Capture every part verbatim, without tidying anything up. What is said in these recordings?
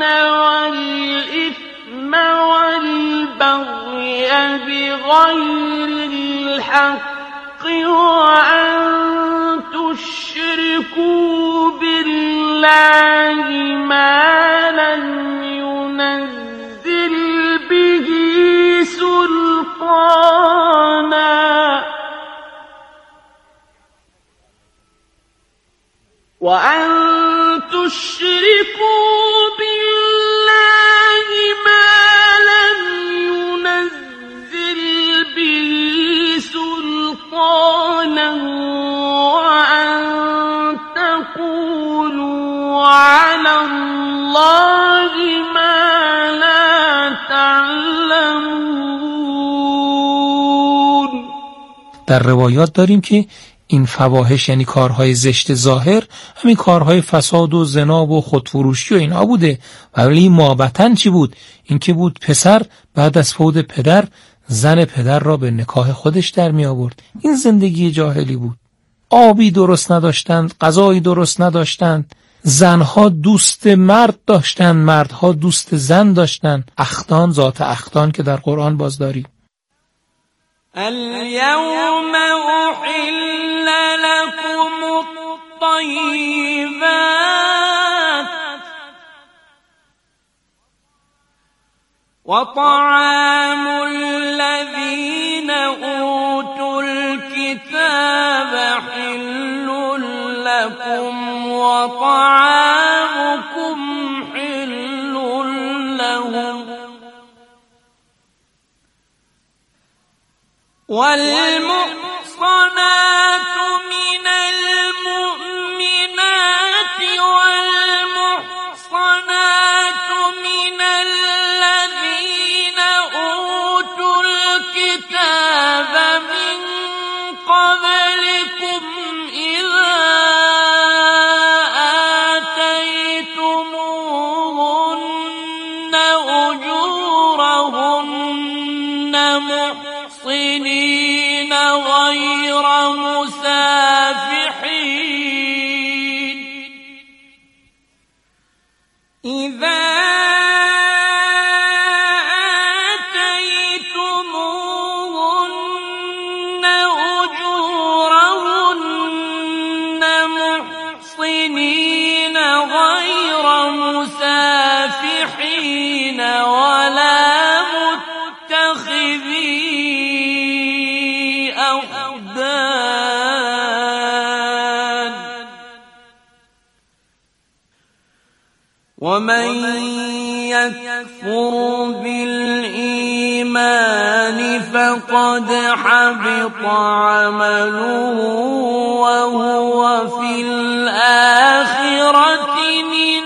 والإثم والبغي بغير الحق وأن تشركوا بالله ما لم ينزل به سلطانا وأن تشركوا بالله ما لم ينزل به سلطانا وأن تقولوا على الله ما لا تعلمون. در روایات داریم که این فواحش یعنی کارهای زشت ظاهر همین کارهای فساد و زنا و خودفروشی و اینا بوده، ولی مابطن چی بود؟ این که بود پسر بعد از فوت پدر زن پدر را به نکاح خودش در می آورد. این زندگی جاهلی بود. آبی درست نداشتند، غذایی درست نداشتند، زنها دوست مرد داشتند، مردها دوست زن داشتند. اختان، ذات اختان که در قرآن باز داریم. اليوم أحل لكم الطيبات وطعام الذين أوتوا الكتاب حل لكم وطعامكم حل لهم والمحصنات من المؤمنات والمحصنات من الذين أوتوا الكتاب من قبلكم إذا آتيتموهن أجورهن محصنين غير مسافحين إذا آتيتموهن أجورهن محصنين غير مسافحين ولا متخذي أخدان ومن يكفر بالإيمان فقد حبط عمله وهو في الآخرة من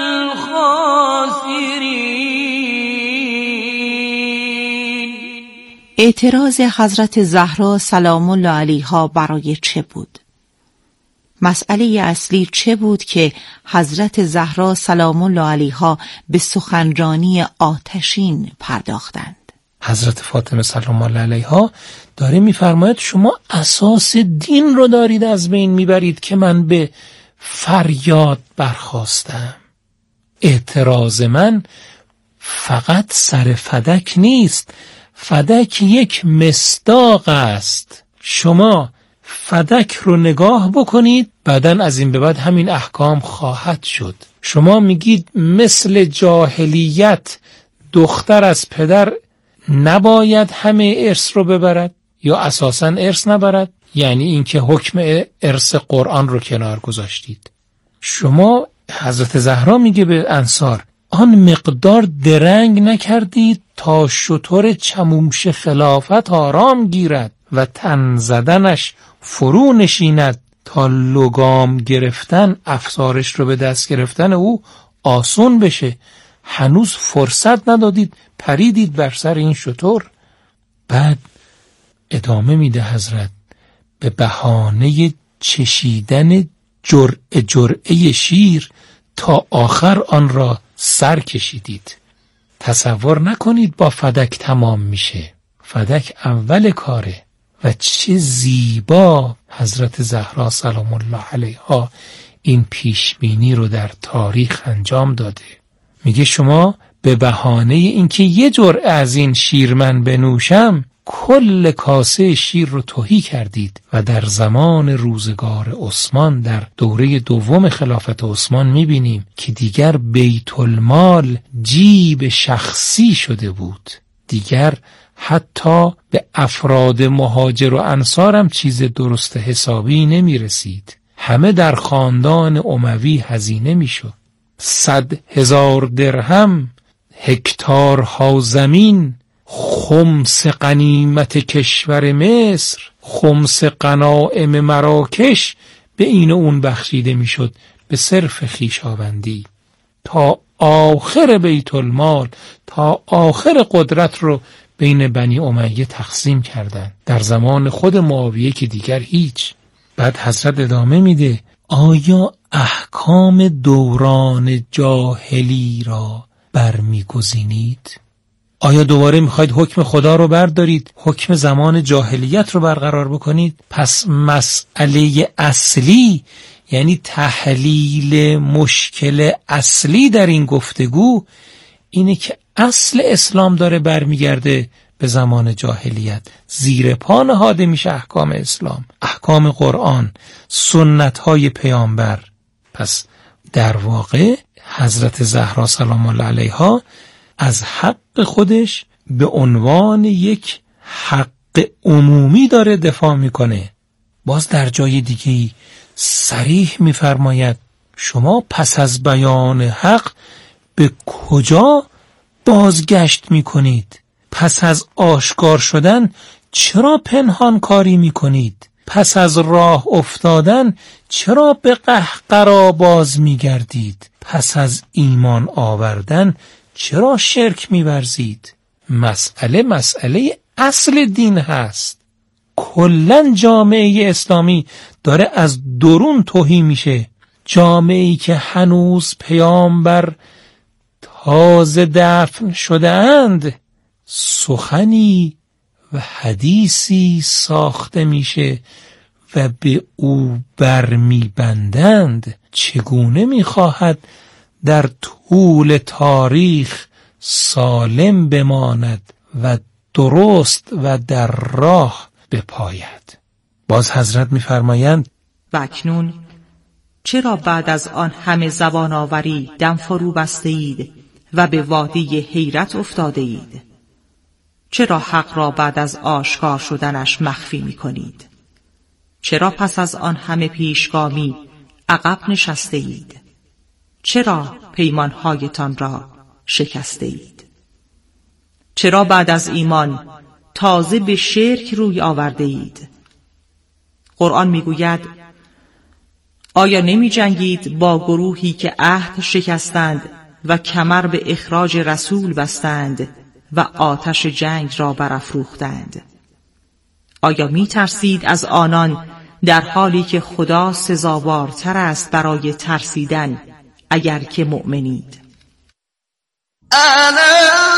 الخاسرين. اعتراض حضرت زهرا سلام الله علیها برای چه بود؟ مسئله اصلی چه بود که حضرت زهرا سلام الله علیها به سخنرانی آتشین پرداختند؟ حضرت فاطمه سلام الله علیها داره میفرماید شما اساس دین رو دارید از بین میبرید که من به فریاد برخاستم. اعتراض من فقط سر فدک نیست، فدک یک مصداق است. شما فدک رو نگاه بکنید، بعدن از این به بعد همین احکام خواهد شد. شما میگید مثل جاهلیت دختر از پدر نباید همه ارث رو ببرد یا اساساً ارث نبرد، یعنی اینکه حکم ارث قرآن رو کنار گذاشتید. شما حضرت زهرا میگه به انصار آن مقدار درنگ نکردید تا شتر چمومش خلافت آرام گیرد و تن زدنش فرو نشیند تا لگام گرفتن افسارش رو به دست گرفتن او آسون بشه. هنوز فرصت ندادید، پریدید بر سر این شتر. بعد ادامه میده حضرت به بهانه چشیدن جرعه جرعه شیر تا آخر آن را سر کشیدید. تصور نکنید با فدک تمام میشه، فدک اول کاره. و چه زیبا حضرت زهرا سلام الله علیها این پیشبینی رو در تاریخ انجام داده. میگه شما به بهانه اینکه یه جرعه از این شیر من بنوشم کل کاسه شیر رو تهی کردید. و در زمان روزگار عثمان، در دوره دوم خلافت عثمان، میبینیم که دیگر بیت المال جیب شخصی شده بود. دیگر حتی به افراد مهاجر و انصار هم چیز درست حسابی نمی رسید. همه در خاندان اموی هزینه می شد. صد هزار درهم، هکتارها زمین، خمس غنیمت کشور مصر، خمس غنایم مراکش به این و اون بخشیده می شد به صرف خویشاوندی. تا آخر بیت المال، تا آخر قدرت رو بین بنی امیه تقسیم کردن. در زمان خود معاویه که دیگر هیچ. بعد حضرت ادامه میده آیا احکام دوران جاهلی را برمیگزینید؟ آیا دوباره میخواید حکم خدا رو بردارید، حکم زمان جاهلیت رو برقرار بکنید؟ پس مسئله اصلی، یعنی تحلیل مشکل اصلی در این گفتگو اینه که اصل اسلام داره برمیگرده به زمان جاهلیت. زیر پا نهاده میشه احکام اسلام، احکام قرآن، سنت‌های پیامبر. پس در واقع حضرت زهرا سلام الله علیها از حق خودش به عنوان یک حق عمومی داره دفاع میکنه. باز در جای دیگه‌ای صریح میفرماید شما پس از بیان حق به کجا بازگشت میکنید؟ پس از آشکار شدن چرا پنهان کاری میکنید؟ پس از راه افتادن چرا به قهقرا باز میگردید؟ پس از ایمان آوردن چرا شرک میورزید؟ مسئله مسئله اصل دین هست. کلن جامعه اسلامی داره از درون تهی میشه. جامعه‌ای که هنوز پیامبر تازه دفن شده اند، سخنی و حدیثی ساخته میشه و به او برمی بندند. چگونه میخواهد در طول تاریخ سالم بماند و درست و در راه بپاید؟ باز حضرت میفرمایند و اکنون چرا بعد از آن همه زبان آوری دم فرو بسته اید و به وادی حیرت افتاده اید؟ چرا حق را بعد از آشکار شدنش مخفی می کنید؟ چرا پس از آن همه پیشگامی عقب نشسته اید؟ چرا پیمانهایتان را شکسته اید؟ چرا بعد از ایمان تازه به شرک روی آورده اید؟ قرآن می گوید آیا نمی جنگید با گروهی که عهد شکستند و کمر به اخراج رسول بستند و آتش جنگ را برافروختند؟ آیا می ترسید از آنان در حالی که خدا سزاوارتر است برای ترسیدن اگر که مؤمنید؟ الا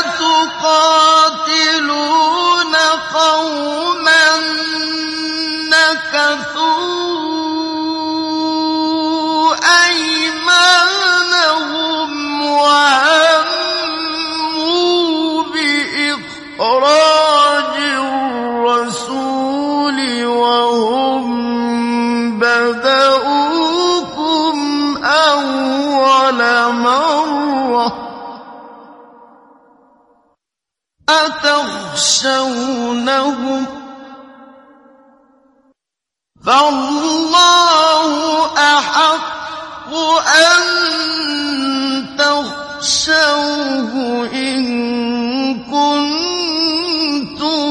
تقاتلون قوما نكثوا أيمانهم وهموا بإخراج الرسول وهم بدؤوكم أول مرة أتخشونهم فالله أحق أن تخشوه إن كنتم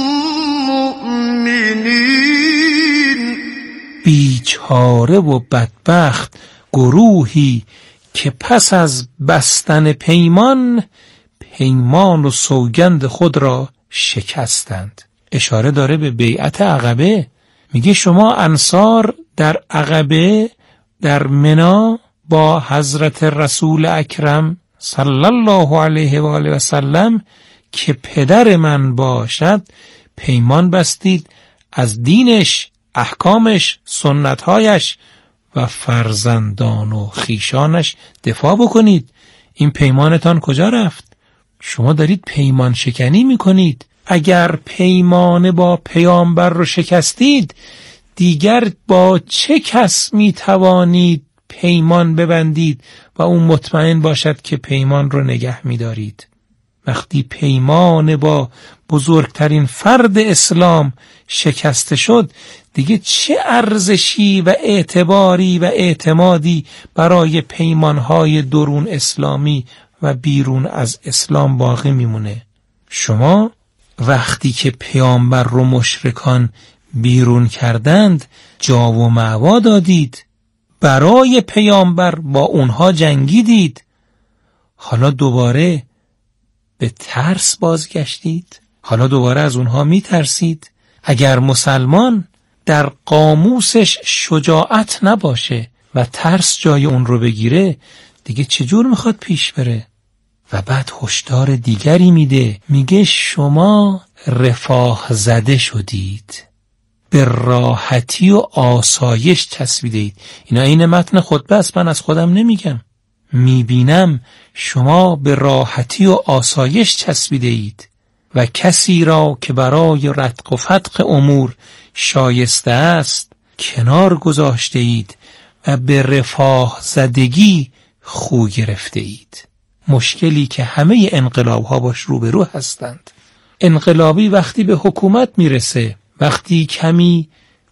مؤمنين. بیچاره و بدبخت گروهی که پس از بستن پیمان پیمان و سوگند خود را شکستند. اشاره داره به بیعت عقبه. میگه شما انصار در عقبه در منا با حضرت رسول اکرم صلی الله علیه و آله و سلم که پدر من باشد پیمان بستید از دینش، احکامش، سنتهایش و فرزندان و خیشانش دفاع بکنید. این پیمانتان کجا رفت؟ شما دارید پیمان شکنی میکنید. اگر پیمان با پیامبر رو شکستید، دیگر با چه کس میتوانید پیمان ببندید و اون مطمئن باشد که پیمان رو نگه میدارید؟ وقتی پیمان با بزرگترین فرد اسلام شکسته شد، دیگه چه ارزشی و اعتباری و اعتمادی برای پیمانهای درون اسلامی و بیرون از اسلام باقی میمونه؟ شما وقتی که پیامبر رو مشرکان بیرون کردند، جا و مأوا دادید، برای پیامبر با اونها جنگیدید، حالا دوباره به ترس بازگشتید؟ حالا دوباره از اونها میترسید؟ اگر مسلمان در قاموسش شجاعت نباشه و ترس جای اون رو بگیره، دیگه چجور میخواد پیش بره؟ و بعد هشدار دیگری میده، میگه شما رفاه زده شدید، به راحتی و آسایش چسبیدید. اینا این متن خطبه است، من از خودم نمیگم. میبینم شما به راحتی و آسایش چسبیده اید و کسی را که برای رتق و فتق امور شایسته است کنار گذاشته اید و به رفاه زدگی خو گرفته اید. مشکلی که همه انقلاب ها باش روبرو هستند. انقلابی وقتی به حکومت میرسه، وقتی کمی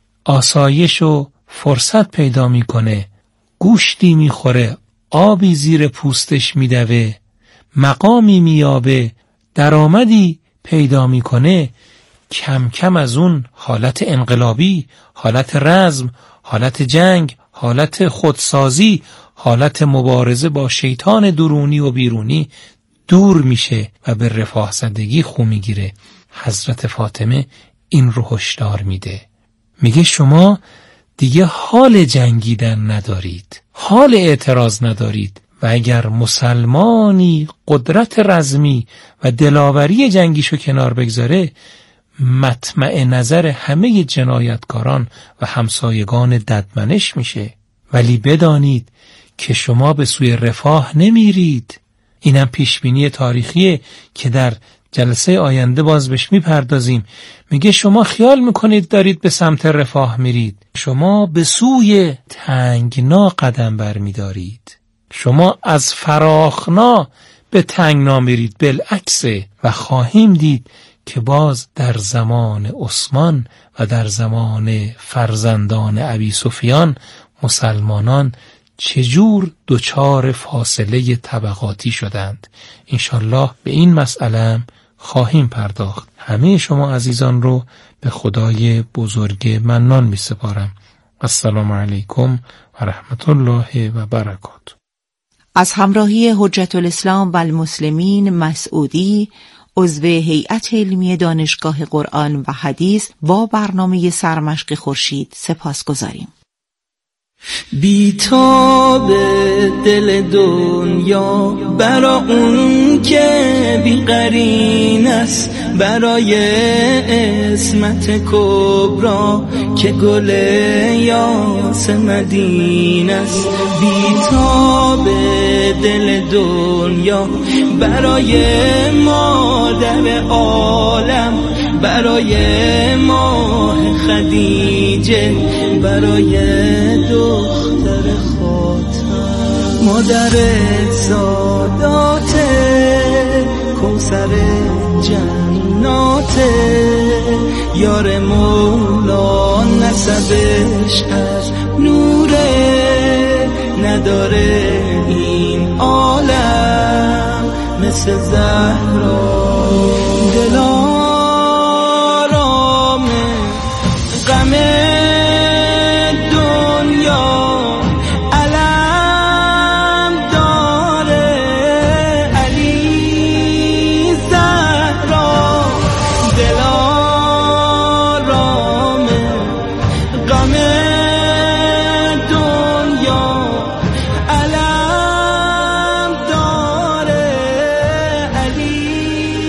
آسایش و فرصت پیدا میکنه، گوشتی میخوره، آبی زیر پوستش میدوه، مقامی میابه، درآمدی پیدا میکنه، کم کم از اون حالت انقلابی، حالت رزم، حالت جنگ، حالت خودسازی، حالت مبارزه با شیطان درونی و بیرونی دور میشه و به رفاه زدگی خو میگیره. حضرت فاطمه این رو هشدار میده، میگه شما دیگه حال جنگیدن ندارید، حال اعتراض ندارید و اگر مسلمانی قدرت رزمی و دلاوری جنگیشو کنار بگذاره، مطمع نظر همه جنایتکاران و همسایگان ددمنش میشه. ولی بدانید که شما به سوی رفاه نمیرید. اینم پیشبینی تاریخیه که در جلسه آینده باز بهش میپردازیم. میگه شما خیال میکنید دارید به سمت رفاه میرید، شما به سوی تنگنا قدم برمیدارید. شما از فراخنا به تنگنا میرید، بالعکسه. و خواهیم دید که باز در زمان عثمان و در زمان فرزندان ابی سفیان مسلمانان چجور دچار فاصله طبقاتی شدند. انشالله به این مسئله خواهیم پرداخت. همه شما عزیزان رو به خدای بزرگ منان می سپارم. السلام علیکم و رحمت الله و برکاته. از همراهی حجت الاسلام و المسلمین مسعودی، عضو هیئت علمی دانشگاه قرآن و حدیث، با برنامه سرمشق خورشید سپاسگزاریم. بیتاب دل دنیا برا اون که بیقرین است، برای اسمت کبرا که گل یاس مدینه است. بیتاب دل دنیا برای مادر عالم، برای ماه خدیجه، برای دختر خاتم، مادر سادات کوثر جنات، یار مولا نسبش از نوره، نداره این عالم مثل زهرا. دلارام غم دنیا علم داره علی زهرا. دلارام غم دنیا علم داره علی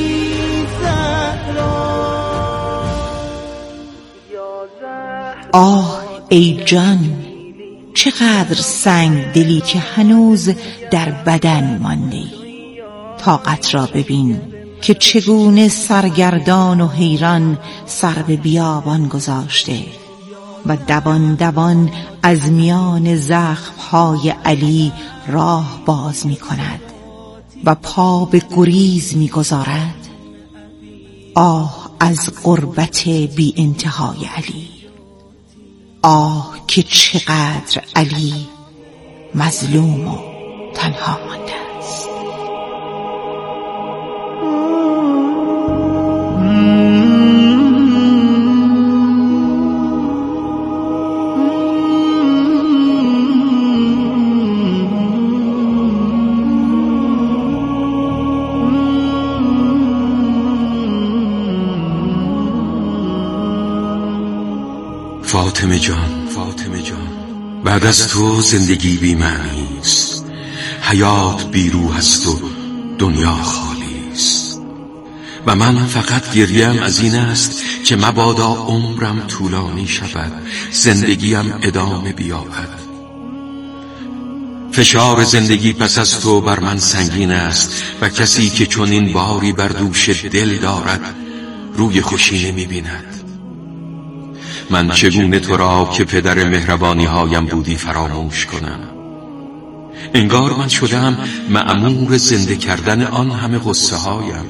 زهرا. آه ای جان، چقدر سنگ دلی که هنوز در بدن مانده ای. طاقت را ببین که چگونه سرگردان و حیران سر به بیابان گذاشته و دوان دوان از میان زخمهای علی راه باز می کند و پا به گریز می گذارد. آه از غربت بی انتهای علی، آه که چقدر علی مظلوم و تنها مانده است. فاطمه جان، فاطمه جان، بعد از تو زندگی بی معنی است، حیات بی روح است و دنیا خالی است و من فقط گریم از این است که مبادا عمرم طولانی شود، زندگیم ادامه بیابد. فشار زندگی پس از تو بر من سنگین است و کسی که چنین باری بر دوش دل دارد روی خوشی نمی بیند. من چگونه تو را که پدر مهربانی هایم بودی فراموش کنم؟ انگار من شدم مأمور زنده کردن آن همه غصه هایم.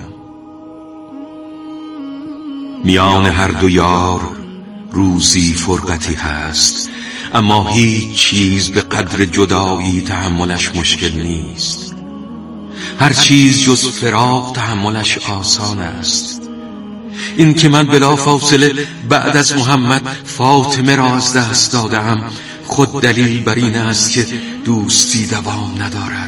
میان هر دو یار روزی فرقتی هست، اما هیچ چیز به قدر جدایی تحملش مشکل نیست. هر چیز جز فراق تحملش آسان است. این که من بلا فاصله بعد از محمد فاطمه را از دست دادم خود دلیل بر این است که دوستی دوام ندارد.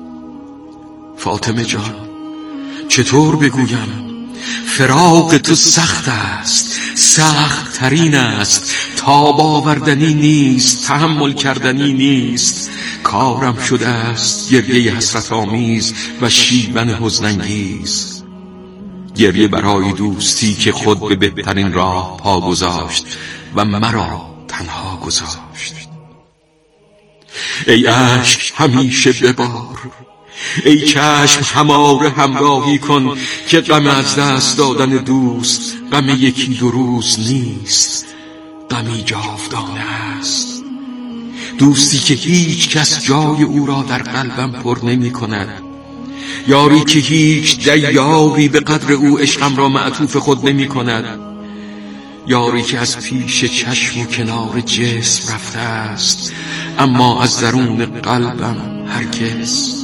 فاطمه جان، چطور بگویم؟ فراق تو سخت است، سخت ترین است، تاب آوردنی نیست، تحمل کردنی نیست. کارم شده است گریه حسرت آمیز و شیون حزن‌انگیز، گریه برای دوستی که خود به بهترین راه پا گذاشت و مرا تنها گذاشت. ای اشک همیشه ببار، ای چشم هماره همراهی کن که غم از دست دادن دوست غم یکی دو روز نیست، غمی جاودانه است. دوستی که هیچ کس جای او را در قلبم پر نمی کند، یاری که هیچ دیاری به قدر او عشقم را معطوف خود نمی کند، یاری که از پیش چشم و کنار جسم رفته است اما از درون قلبم هرگز.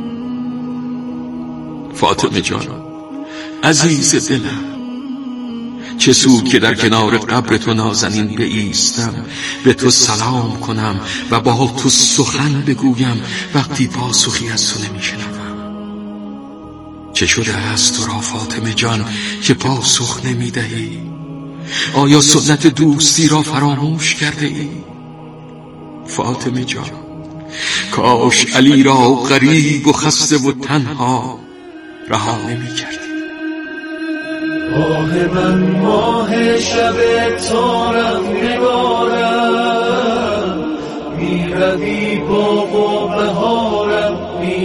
فاطمه جان، عزیز دلم، چه سود که در کنار قبر تو نازنین بایستم، به تو سلام کنم و با تو سخن بگویم وقتی پاسخی از تو نمیشنوم. چه شده است تو را فاطمه جان که پاسخ نمیدهی؟ آیا سنت دوستی را فراموش کرده ای؟ فاطمه جان، کاش علی را غریب و خسته و تنها رها نمی کردی. آه من ماه شب تارم نگارم، می روی باغ و بهارم می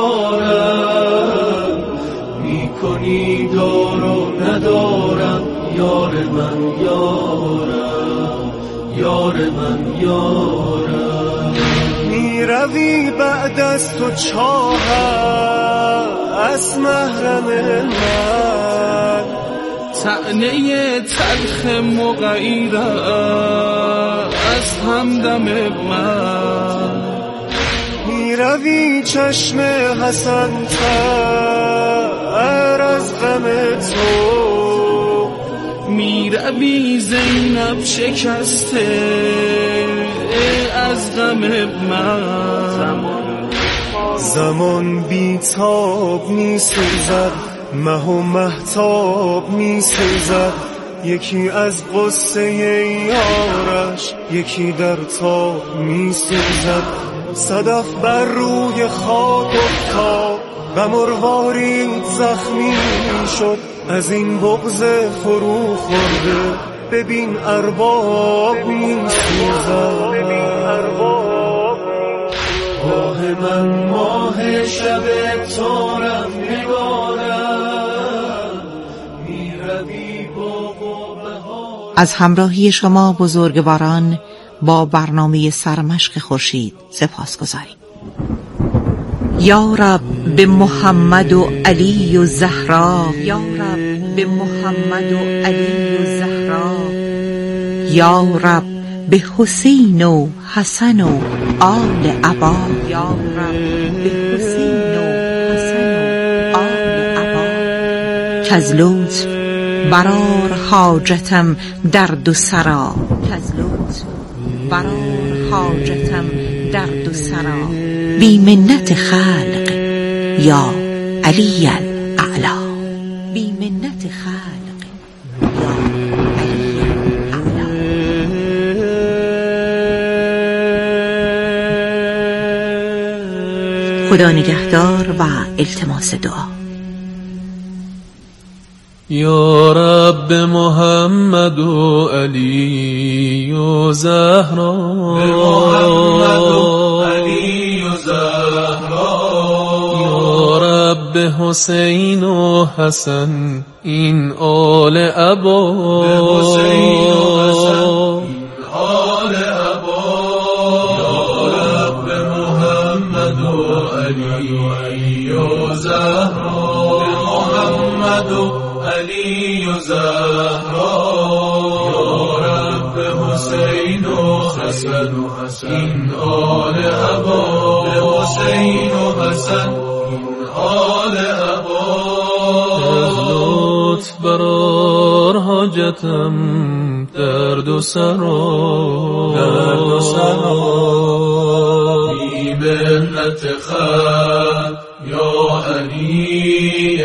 قرارم، می کنی دار و ندارم یار من یارم، یار من یارم. می روی بعد از تو چاهم از محرم من، طعنه تلخ مغیره از همدم من. می روی چشم حسن تر از غم تو، می روی زینب شکسته از غم من. زمان بی تاب می سوزد، مه و مهتاب می سوزد، یکی از غصه یارش یکی در تاب می سوزد. صدف بر روی خاک افتاد و مروارید زخمی شد، از این بغض فرو خورده ببین ارباب میسوزد، ماه من ماه شب تارم نگارم، میروی باغ و بهار. از همراهی شما بزرگواران با برنامه سرمشق خورشید سپاسگزاریم. یا رب به محمد و علی و زهرا، یا رب به محمد و علی و زهرا، یا رب به حسین و حسن و آل عبا، یا رب به حسین و حسن و آل عبا. کز لطف برار حاجتم درد و سرا، کز لطف برار حاجتم درد و سرا. بی منت خلق یا علی الاعلی، بی منت خلق یا علی الاعلی. خدا نگهدار و التماس دعا. یا رب محمد و علی و زهرا، محمد و علی و زهرا. یا رب حسین و حسن این آل عبا، حسین و حسن این آل عبا. یا رب محمد و علی و زهرا، محمد و علی و زهرا. یا رب حسین و حسن این آل عبا، حسین و حسن این آل عبا. لطف برار حاجتم درد و سرا، درد و سرا. بی منت خلق یا علی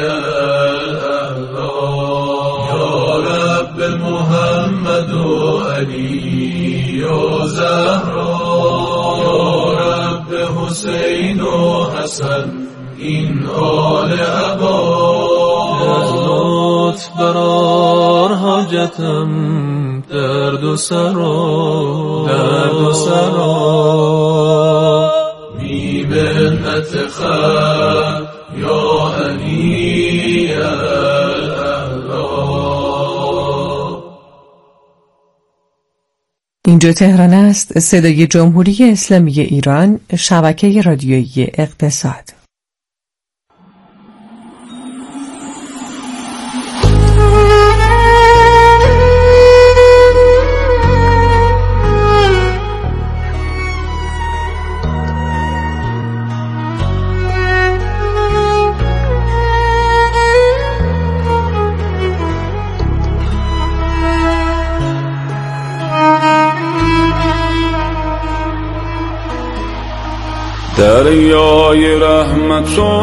محمد و علی و زهرا. یا رب حسین و حسن این آل عبا. از لطف برار حاجتم درد و سرا، درد و سرا. بی منت خلق یا علی اینجا تهران است، صدای جمهوری اسلامی ایران، شبکه رادیویی اقتصاد. دریای رحمت و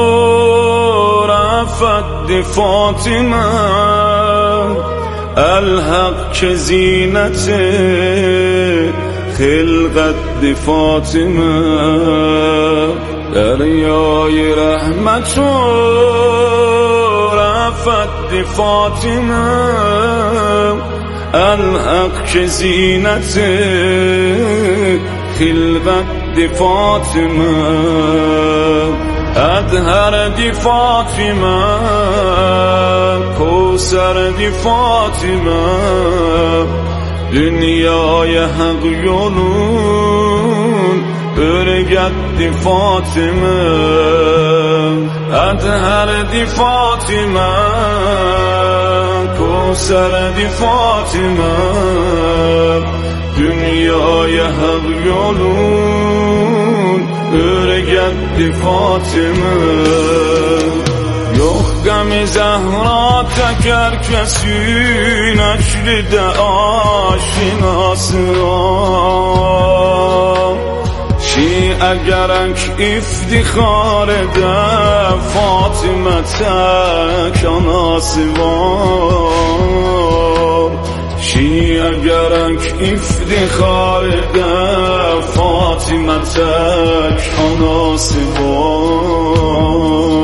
رفت فاطمه، الحق که زینت خلقت فاطمه. دریای رحمت و رفت فاطمه، الحق که زینت خلقت دی فاطمه. ادهر دی فاطمه، کوثر دی فاطمه. dünyaya hak yolun örgətti Fatimə, ədhərdi Fatimə, Kosərdi Fatimə, dünyaya hak yolun örgətti Fatimə. Yox qəmi Zəhra təkər kəsin, əklidə aşinası var. Şi əgərək iftixar edə Fatimə tək anası var. Şi əgərək iftixar edə Fatimə tək anası var.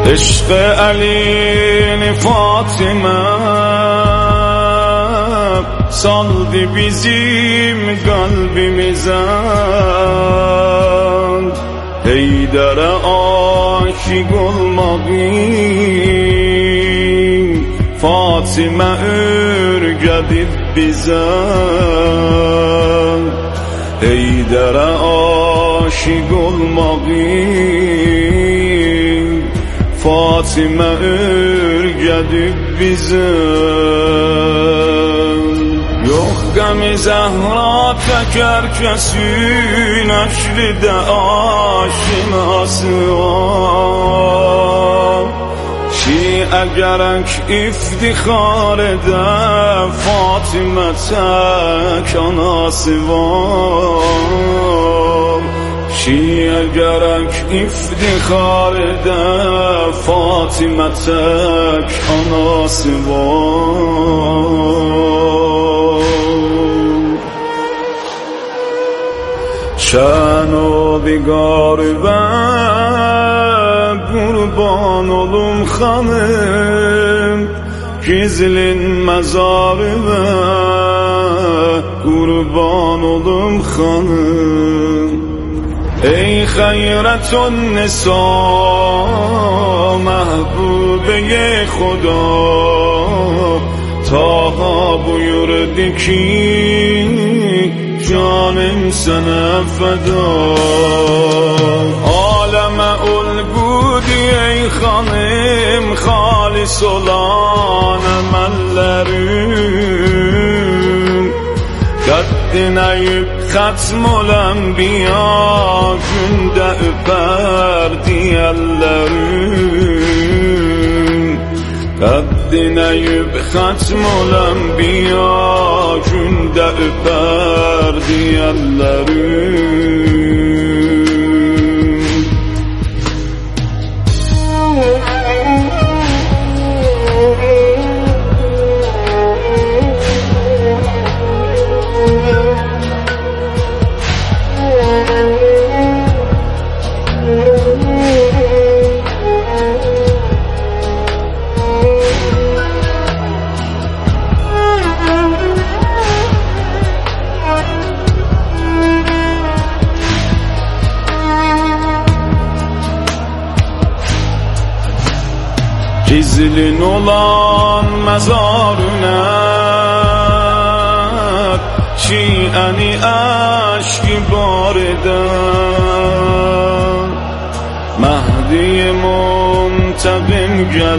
عشق علی فاطمه saldı bizim kalbimizden. Heydere aşık olmalıyım, Fatime ürgedip bize. Heydere aşık olmalıyım, Fatime ürgedip bize. Yok gam-i Zehra teker kesin, eşride aşinası var. Şi'e gerek iftihar ede, Fatime tek anası var. Şi'e gerek iftihar ede, Fatime tek anası var. Şen-o bigar ve kurban olum hanım, gizlin mezarı ve kurban olum hanım. Ey hayretun nisa, mahbube Khuda, Taha buyurdu ki canım sana feda. Aleme ulgudi ey hanım, halis olan emellerim. Kaddine yük hatmul enbiya, günde öper diyellerim. Kaddine yük hatmul enbiya, günde öper diyellerim. Gizlin olan mezarına, şi'eni aşk bar eden. Mehdi muntabim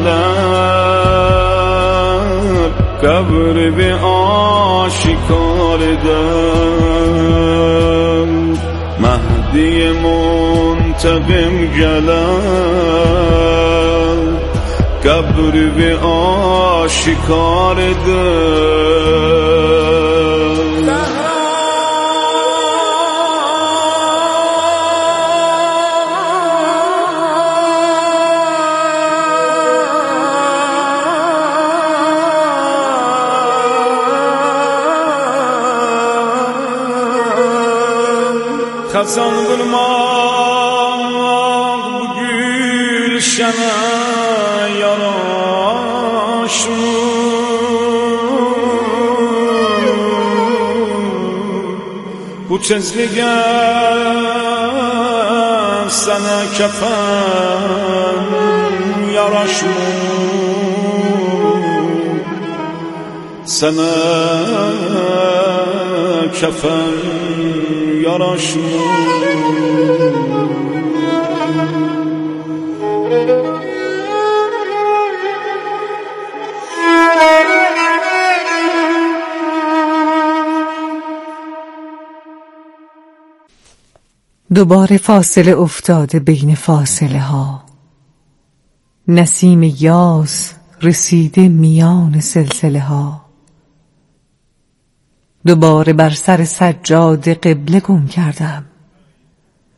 geler, kabri bir aşikar eden. Mehdi muntabim geler, kabri bir aşikar eder. Kazan bulmak bu gülşene yaraşmır. Bu tezlige sana kefen yaraşmır. Sana kefen yaraşmır. دوباره فاصله افتاده بین فاصله ها، نسیم یاس رسیده میان سلسله ها. دوباره بر سر سجاده قبله گم کردم،